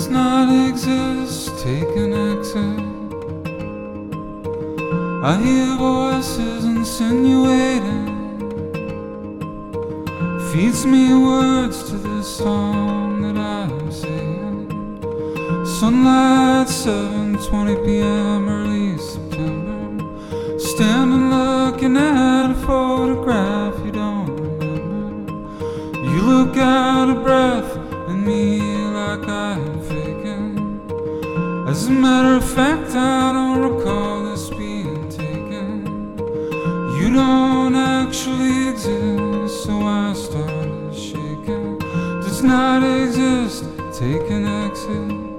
does not exist, take an exit. I hear voices insinuating, feeds me words to this song that I am singing. Sunlight, 7:20 p.m. early September. Standing looking at a photograph you don't remember. You look out of breath at me like I am faking. As a matter of fact, I don't recall this being taken. You don't actually exist, so I started shaking. Does not exist, take an exit.